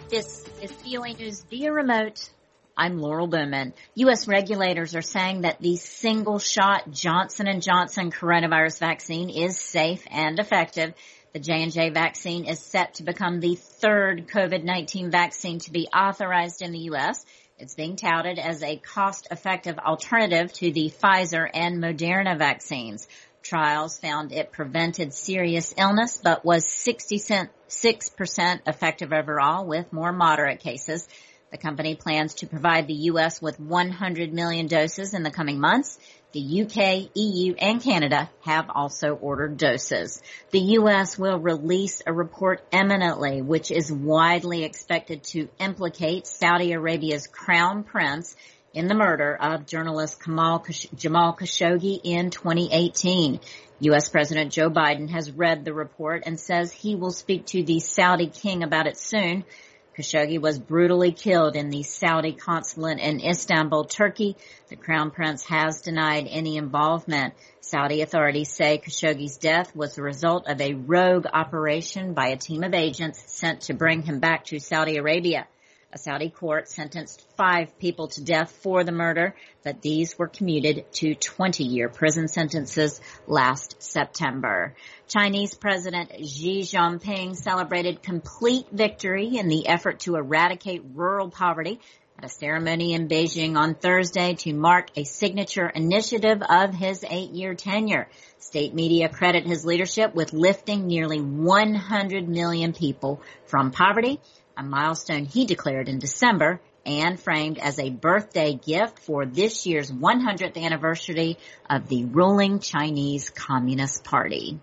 This is VOA News via remote. I'm Laurel Bowman. U.S. regulators are saying that the single-shot Johnson & Johnson coronavirus vaccine is safe and effective. The J&J vaccine is set to become the third COVID-19 vaccine to be authorized in the U.S. It's being touted as a cost-effective alternative to the Pfizer and Moderna vaccines. Trials found it prevented serious illness, but was 66% effective overall with more moderate cases. The company plans to provide the U.S. with 100 million doses in the coming months. The UK, EU, and Canada have also ordered doses. The U.S. will release a report imminently, which is widely expected to implicate Saudi Arabia's crown prince in the murder of journalist Jamal Khashoggi in 2018. U.S. President Joe Biden has read the report and says he will speak to the Saudi king about it soon. Khashoggi was brutally killed in the Saudi consulate in Istanbul, Turkey. The Crown Prince has denied any involvement. Saudi authorities say Khashoggi's death was the result of a rogue operation by a team of agents sent to bring him back to Saudi Arabia. A Saudi court sentenced 5 people to death for the murder, but these were commuted to 20-year prison sentences last September. Chinese President Xi Jinping celebrated complete victory in the effort to eradicate rural poverty at a ceremony in Beijing on Thursday to mark a signature initiative of his 8-year tenure. State media credit his leadership with lifting nearly 100 million people from poverty, a milestone he declared in December and framed as a birthday gift for this year's 100th anniversary of the ruling Chinese Communist Party.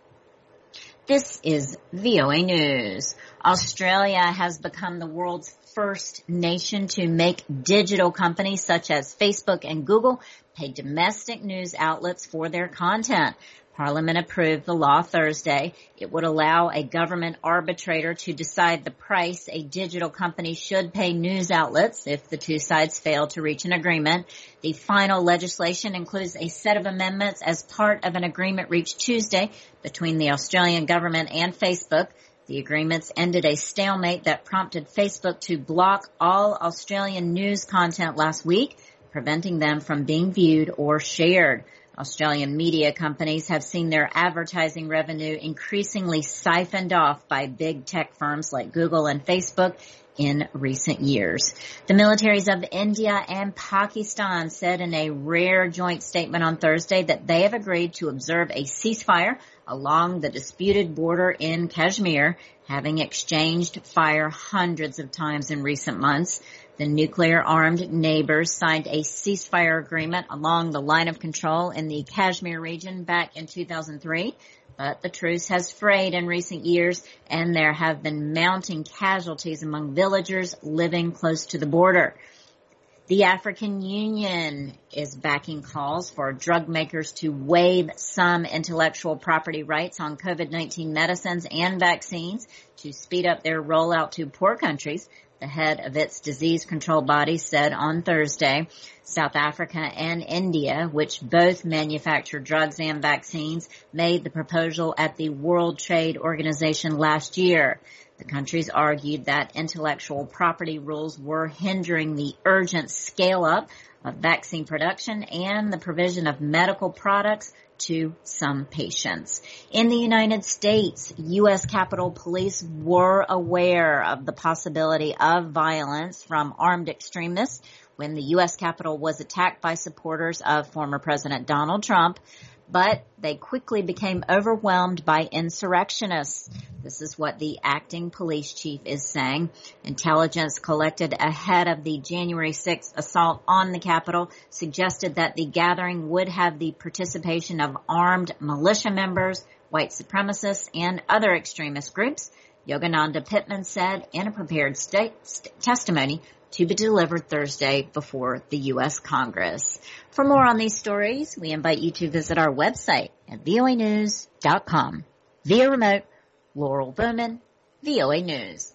This is VOA News. Australia has become the world's first nation to make digital companies such as Facebook and Google pay domestic news outlets for their content. Parliament approved the law Thursday. It would allow a government arbitrator to decide the price a digital company should pay news outlets if the two sides fail to reach an agreement. The final legislation includes a set of amendments as part of an agreement reached Tuesday between the Australian government and Facebook. The agreements ended a stalemate that prompted Facebook to block all Australian news content last week, preventing them from being viewed or shared. Australian media companies have seen their advertising revenue increasingly siphoned off by big tech firms like Google and Facebook in recent years. The militaries of India and Pakistan said in a rare joint statement on Thursday that they have agreed to observe a ceasefire along the disputed border in Kashmir, having exchanged fire hundreds of times in recent months. The nuclear-armed neighbors signed a ceasefire agreement along the line of control in the Kashmir region back in 2003, but the truce has frayed in recent years, and there have been mounting casualties among villagers living close to the border. The African Union is backing calls for drug makers to waive some intellectual property rights on COVID-19 medicines and vaccines to speed up their rollout to poor countries. The head of its disease control body said on Thursday. South Africa and India, which both manufacture drugs and vaccines, made the proposal at the World Trade Organization last year. The countries argued that intellectual property rules were hindering the urgent scale-up of vaccine production and the provision of medical products to some patients. In the United States, U.S. Capitol Police were aware of the possibility of violence from armed extremists when the U.S. Capitol was attacked by supporters of former President Donald Trump, but they quickly became overwhelmed by insurrectionists. This is what the acting police chief is saying. Intelligence collected ahead of the January 6th assault on the Capitol suggested that the gathering would have the participation of armed militia members, white supremacists, and other extremist groups. Yogananda Pittman said in a prepared testimony to be delivered Thursday before the U.S. Congress. For more on these stories, we invite you to visit our website at voanews.com. Via remote, Laurel Bowman, VOA News.